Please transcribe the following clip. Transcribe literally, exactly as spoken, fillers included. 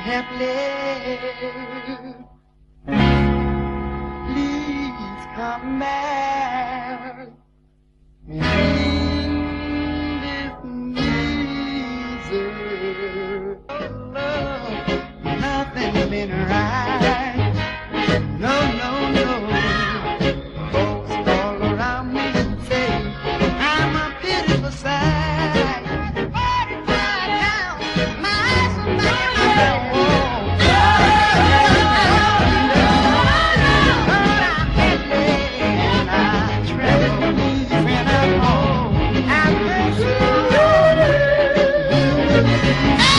helpless. Please come back in this misery. Love, nothing's been right. No, no, no. Folks all around me say I'm a pitiful sight. Forty five down, my eyes are lying on the wall. Ah!